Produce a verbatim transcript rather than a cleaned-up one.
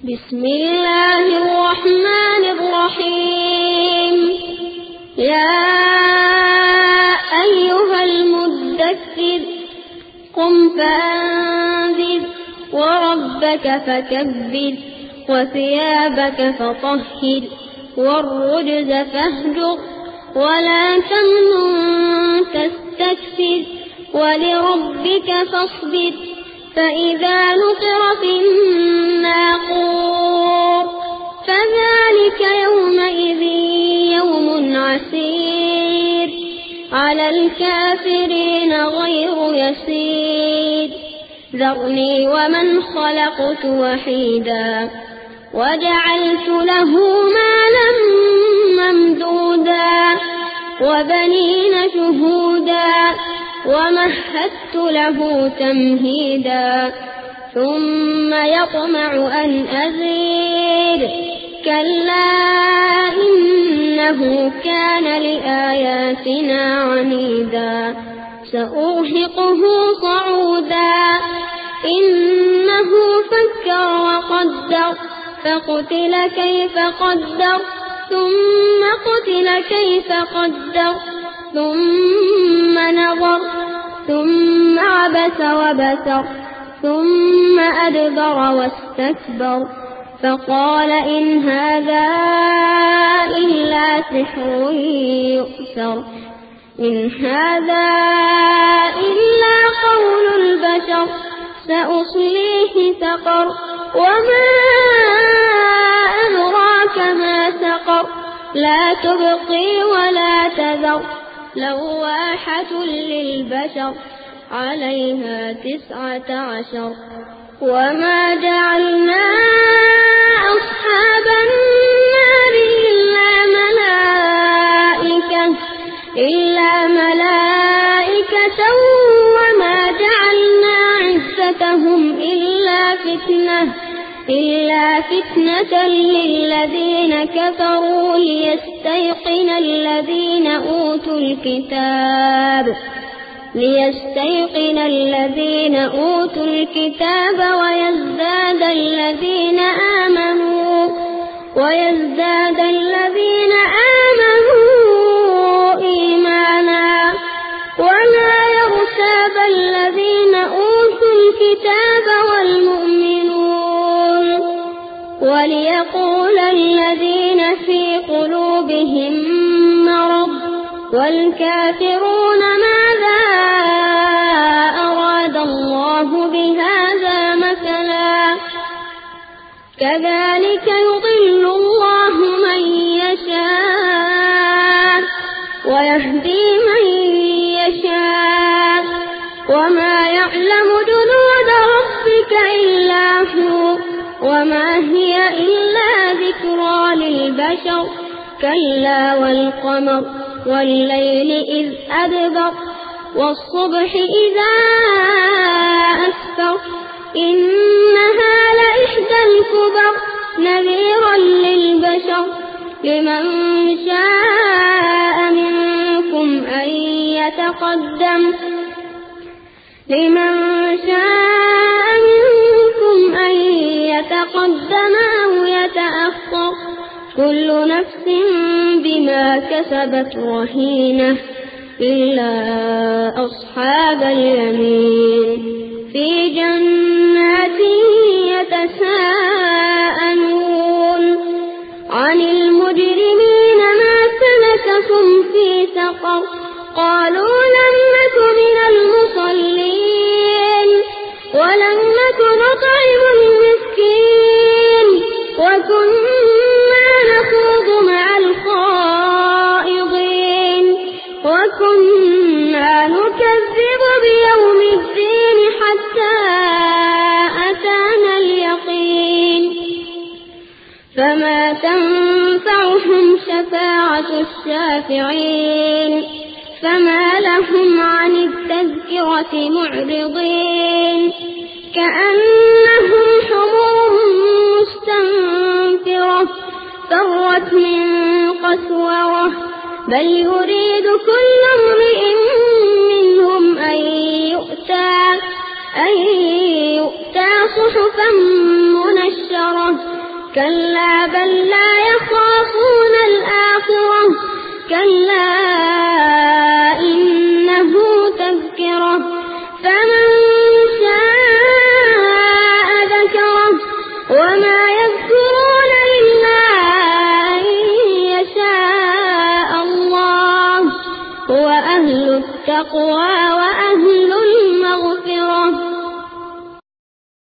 بسم الله الرحمن الرحيم يا أيها المدثر قم فأنذر وربك فكبر وثيابك فطهر والرجز فاهجر ولا تمنن تستكثر ولربك فاصبر فإذا نقر في الناقور فذلك يومئذ يوم عسير على الكافرين غير يسير ذرني ومن خلقت وحيدا وجعلت له مالا ممدودا وبنين شهودا ومهدت له تمهيدا ثم يطمع أن أزيد كلا إنه كان لآياتنا عنيدا سأرهقه صعودا إنه فكر وقدر فقتل كيف قدر ثم قتل كيف قدر ثم نظر ثم عبس وبسر ثم أدبر واستكبر فقال إن هذا إلا سحر يؤثر إن هذا إلا قول البشر سأصليه سقر وما أدراك ما سقر لا تبقي ولا تذر لواحة للبشر عليها تسعة عشر وما جعلنا أصحاب النار إلا ملائكة إلا ملائكة وما جعلنا عدتهم إلا فتنة إلا فتنة للذين كفروا ليستيقن الذين أوتوا الكتاب ليستيقن الذين أوتوا الكتاب ويزداد الذين آمنوا ويزداد الذين آمنوا إيمانا ولا يرتاب الذين أوتوا الكتاب والمؤمنون وليقول الذين في قلوبهم مرض والكافرون ماذا أراد الله بهذا مثلا كذلك يضل الله من يشاء ويهدي من يشاء وما يعلم جنود ربك إلا هو وما هي إلا ذكرى للبشر كلا والقمر والليل إذ أدبر والصبح إذا أسفر إنها لإحدى الكبر نذيرا للبشر لمن شاء منكم أن يتقدم لمن شاء منكم أن يتقدم أو يتأخر كل نفس بما كسبت رهينة إلا أصحاب اليمين في جنات يتساءلون عن المجرمين ما سلككم في سقر قالوا لم نك من المصلين ولم نك نطعم المسكين وكنا نخوض مع الخائضين وكنا نكذب بيوم الدين حتى أتانا اليقين فما تنفعهم شفاعة الشافعين فما لهم عن التذكرة معرضين كأنهم حمر مستنفرة فرت من قسورة بل يريد كل امرئ منهم أن يؤتى أن يؤتى صحفا منشرة كلا بل لا يخافون الآخرة كلا إنه تذكرة فمن شاء ذكره وما يذكرون إلا أن يشاء الله هو أهل التقوى وأهل